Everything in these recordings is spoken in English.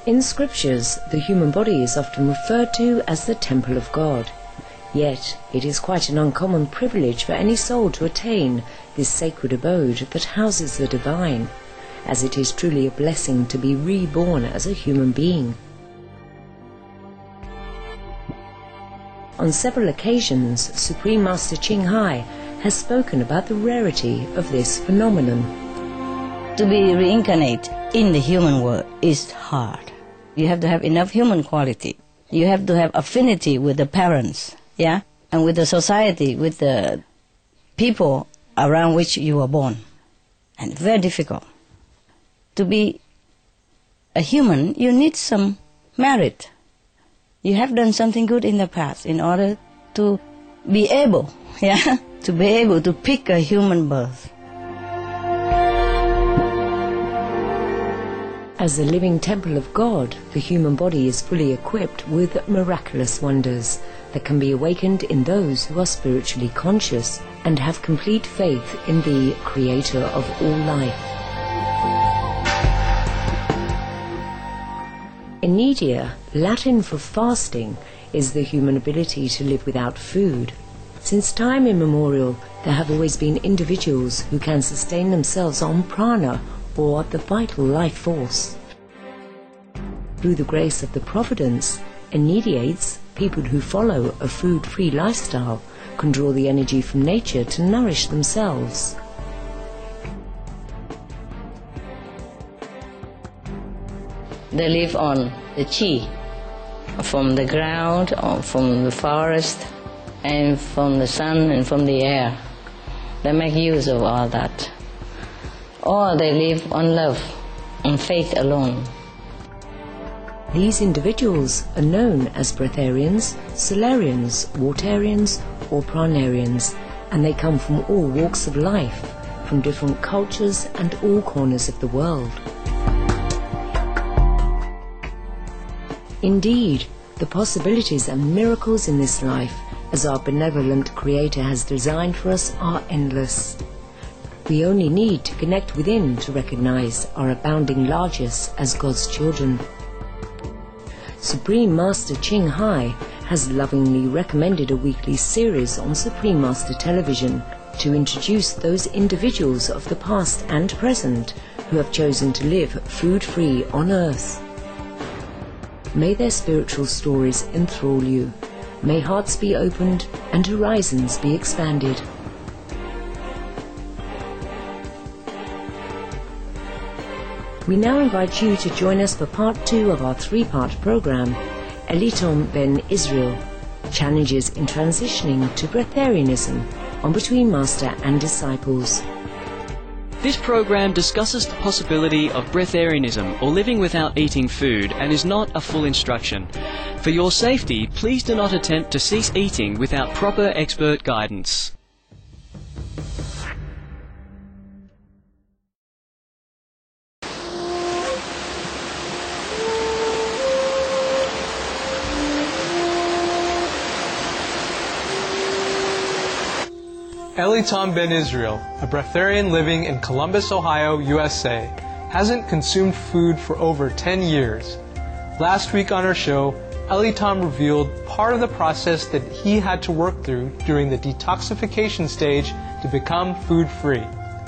In scriptures, the human body is often referred to as the temple of God. Yet, it is quite an uncommon privilege for any soul to attain this sacred abode that houses the divine, as it is truly a blessing to be reborn as a human being. On several occasions, Supreme Master Ching Hai has spoken about the rarity of this phenomenon. To be reincarnate in the human world is hard. You have to have enough human quality. You have to have affinity with the parents, yeah, and with the society, with the people around which you were born. And very difficult. To be a human, you need some merit. You have done something good in the past in order to be able, yeah, to be able to pick a human birth. As the living temple of God, the human body is fully equipped with miraculous wonders that can be awakened in those who are spiritually conscious and have complete faith in the Creator of all life. Enidia, Latin for fasting, is the human ability to live without food. Since time immemorial, there have always been individuals who can sustain themselves on prana, or the vital life force. Through the grace of the Providence, Enidiates, people who follow a food-free lifestyle, can draw the energy from nature to nourish themselves. They live on the chi, from the ground, or from the forest, and from the sun and from the air. They make use of all that. Or they live on love, on faith alone. These individuals are known as breatharians, solarians, watarians, or pranarians, and they come from all walks of life, from different cultures and all corners of the world. Indeed, the possibilities and miracles in this life, as our benevolent Creator has designed for us, are endless. We only need to connect within to recognize our abounding largesse as God's children. Supreme Master Ching Hai has lovingly recommended a weekly series on Supreme Master Television to introduce those individuals of the past and present who have chosen to live food-free on earth. May their spiritual stories enthrall you. May hearts be opened and horizons be expanded. We now invite you to join us for part 2 of our 3-part program, Elitom Ben Israel, Challenges in Transitioning to Breatharianism, on Between Master and Disciples. This program discusses the possibility of breatharianism, or living without eating food, and is not a full instruction. For your safety, please do not attempt to cease eating without proper expert guidance. Elitom Ben Israel, a breatharian living in Columbus, Ohio, USA, hasn't consumed food for over 10 years. Last week on our show, Elitom revealed part of the process that he had to work through during the detoxification stage to become food-free.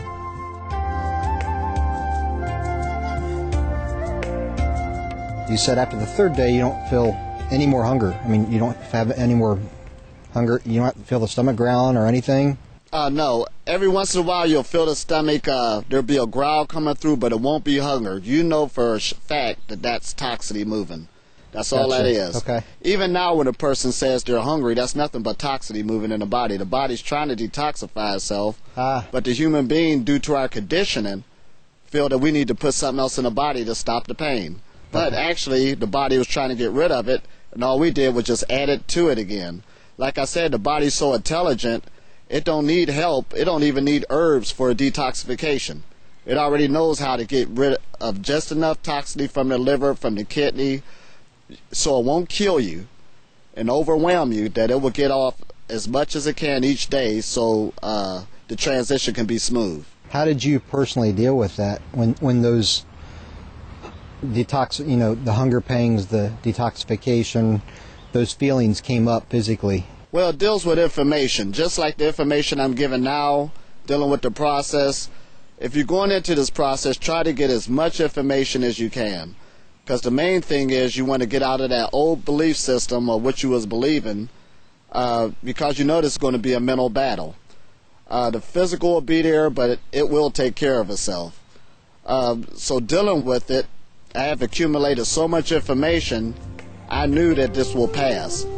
You said after the 3rd day you don't feel any more hunger. I mean, you don't have any more hunger. You don't feel the stomach growling or anything? No. Every once in a while you'll feel the stomach, there'll be a growl coming through, but it won't be hunger. You know for a fact that that's toxicity moving. That's all that is. Okay. Even now when a person says they're hungry, that's nothing but toxicity moving in the body. The body's trying to detoxify itself, but the human being, due to our conditioning, feel that we need to put something else in the body to stop the pain. But actually, the body was trying to get rid of it, and all we did was just add it to it again. Like I said, the body's so intelligent, it don't need help. It don't even need herbs for a detoxification. It already knows how to get rid of just enough toxicity from the liver, from the kidney, so it won't kill you and overwhelm you, that it will get off as much as it can each day, so the transition can be smooth. How did you personally deal with that when those the hunger pangs, the detoxification, those feelings came up physically. Well, it deals with information, just like the information I'm giving now, dealing with the process. If you're going into this process, try to get as much information as you can. Because the main thing is you want to get out of that old belief system of what you was believing, because you know this is going to be a mental battle. The physical will be there, but it will take care of itself. So dealing with it, I have accumulated so much information, I knew that this will pass.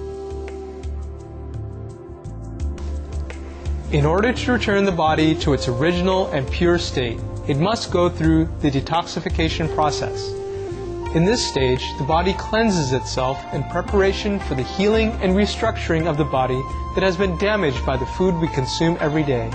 In order to return the body to its original and pure state, it must go through the detoxification process. In this stage, the body cleanses itself in preparation for the healing and restructuring of the body that has been damaged by the food we consume every day.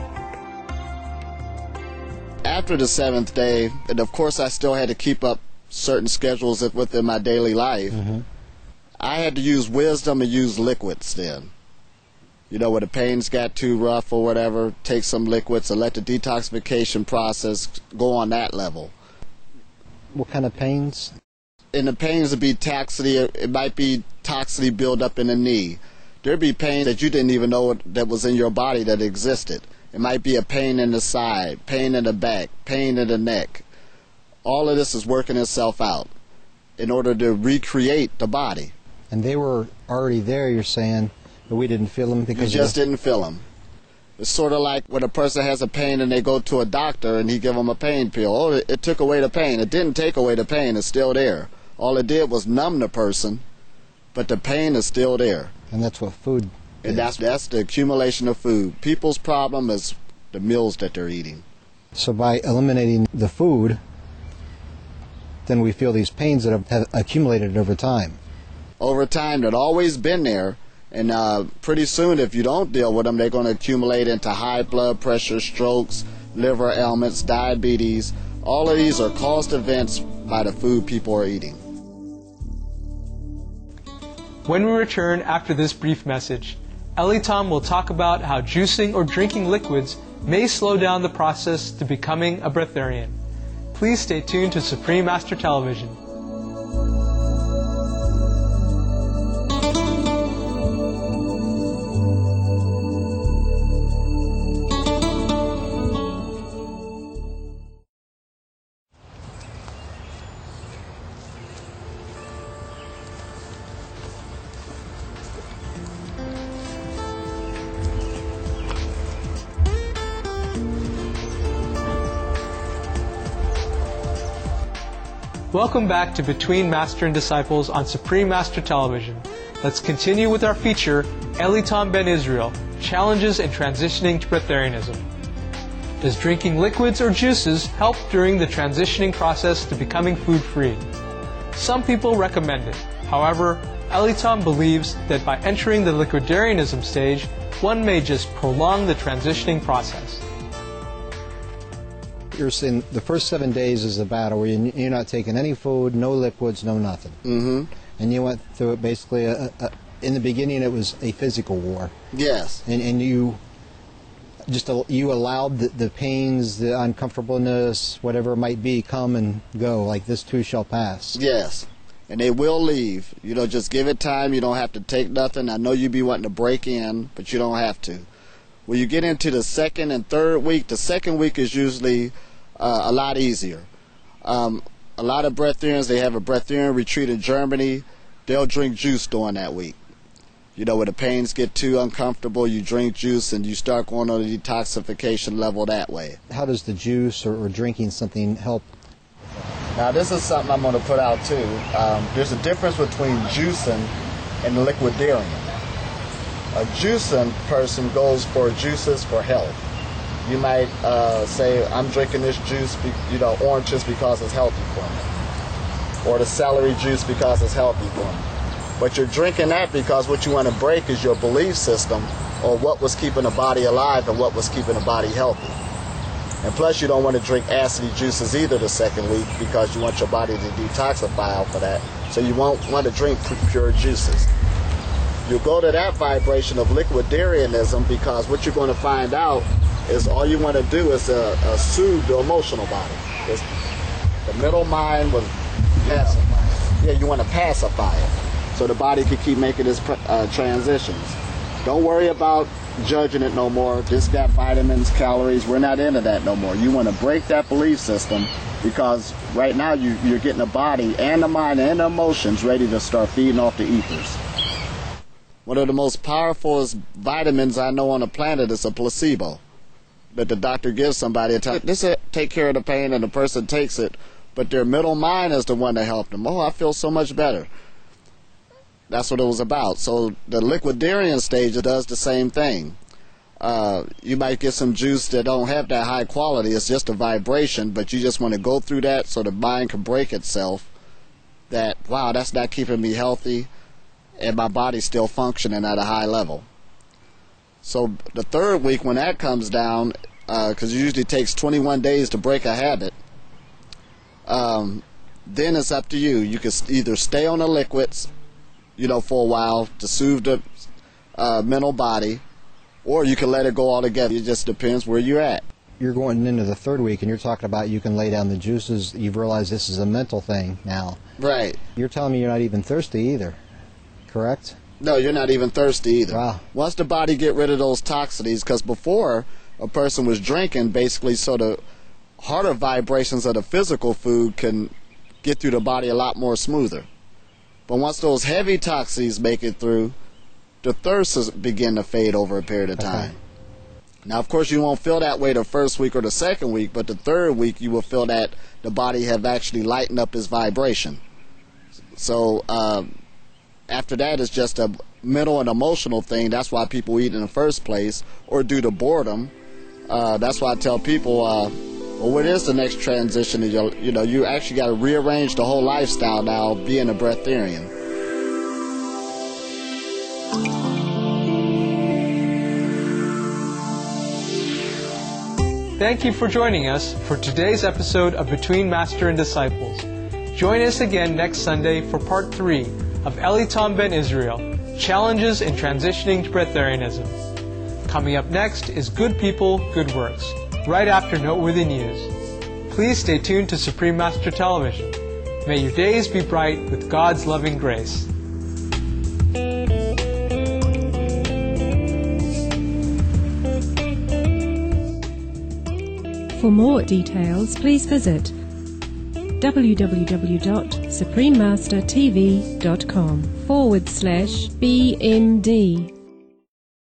After the 7th day, and of course I still had to keep up certain schedules within my daily life, I had to use wisdom and use liquids then. When the pains got too rough or whatever, take some liquids and let the detoxification process go on that level. What kind of pains? And the pains would be toxicity. It might be toxicity build up in the knee. There'd be pain that you didn't even know that was in your body that existed. It might be a pain in the side, pain in the back, pain in the neck. All of this is working itself out in order to recreate the body. And they were already there, you're saying, but we didn't feel them because you just didn't feel them. It's sort of like when a person has a pain and they go to a doctor and he give them a pain pill. Oh, it took away the pain. It didn't take away the pain. It's still there. All it did was numb the person, but the pain is still there. And that's what food is. And that's the accumulation of food. People's problem is the meals that they're eating. So by eliminating the food, then we feel these pains that have accumulated over time. Over time, they've always been there. And pretty soon, if you don't deal with them, they're going to accumulate into high blood pressure, strokes, liver ailments, diabetes. All of these are caused events by the food people are eating. When we return after this brief message, Ellie Tom will talk about how juicing or drinking liquids may slow down the process to becoming a breatharian. Please stay tuned to Supreme Master Television. Welcome back to Between Master and Disciples on Supreme Master Television. Let's continue with our feature, Ellie Tom Ben Israel, Challenges in Transitioning to Breatharianism. Does drinking liquids or juices help during the transitioning process to becoming food-free? Some people recommend it. However, Ellie Tom believes that by entering the liquidarianism stage, one may just prolong the transitioning process. You're saying the first 7 days is a battle where you're not taking any food, no liquids, no nothing. Mm-hmm. And you went through it basically, in the beginning it was a physical war. Yes. And you allowed the pains, the uncomfortableness, whatever it might be, come and go, like this too shall pass. Yes. And they will leave. Just give it time. You don't have to take nothing. I know you be wanting to break in, but you don't have to. When you get into the second and third week, the second week is usually a lot easier. A lot of breatharians, they have a breatharian retreat in Germany. They'll drink juice during that week. When the pains get too uncomfortable, you drink juice and you start going on the detoxification level that way. How does the juice or drinking something help? Now, this is something I'm going to put out too. There's a difference between juicing and liquidarian. A juicing person goes for juices for health. You might say, I'm drinking this juice, orange juice because it's healthy for me. Or the celery juice because it's healthy for me. But you're drinking that because what you want to break is your belief system or what was keeping the body alive and what was keeping the body healthy. And plus you don't want to drink acidy juices either the second week because you want your body to detoxify off of that. So you won't want to drink pure juices. You go to that vibration of liquidarianism because what you're going to find out is all you want to do is soothe the emotional body. The middle mind was pacify. Yeah, you want to pacify it so the body can keep making its transitions. Don't worry about judging it no more. This got vitamins, calories. We're not into that no more. You want to break that belief system because right now you're getting the body and the mind and the emotions ready to start feeding off the ethers. One of the most powerful vitamins I know on the planet is a placebo that the doctor gives somebody. This will take care of the pain and the person takes it, but their middle mind is the one that helped them. Oh, I feel so much better. That's what it was about. So the liquidarian stage, it does the same thing. You might get some juice that don't have that high quality. It's just a vibration, but you just want to go through that so the mind can break itself that, wow, that's not keeping me healthy and my body's still functioning at a high level. So the third week when that comes down, because it usually takes 21 days to break a habit, then it's up to you. You can either stay on the liquids, for a while to soothe the mental body, or you can let it go altogether. It just depends where you're at. You're going into the third week and you're talking about you can lay down the juices. You've realized this is a mental thing now. Right. You're telling me you're not even thirsty either, correct? No, you're not even thirsty either. Wow. Once the body get rid of those toxins, because before a person was drinking, basically so the harder vibrations of the physical food can get through the body a lot more smoother. But once those heavy toxins make it through, the thirst begin to fade over a period of time. Okay. Now, of course, you won't feel that way the first week or the second week, but the third week you will feel that the body have actually lightened up its vibration. So after that, it's just a mental and emotional thing. That's why people eat in the first place, or due to boredom. That's why I tell people, well, what is the next transition? You actually got to rearrange the whole lifestyle now, being a breatharian. Thank you for joining us for today's episode of Between Master and Disciples. Join us again next Sunday for part 3 of Elitam Ben Israel, Challenges in Transitioning to Breatharianism. Coming up next is Good People, Good Works, right after Noteworthy News. Please stay tuned to Supreme Master Television. May your days be bright with God's loving grace. For more details, please visit www.suprememastertv.com/BND.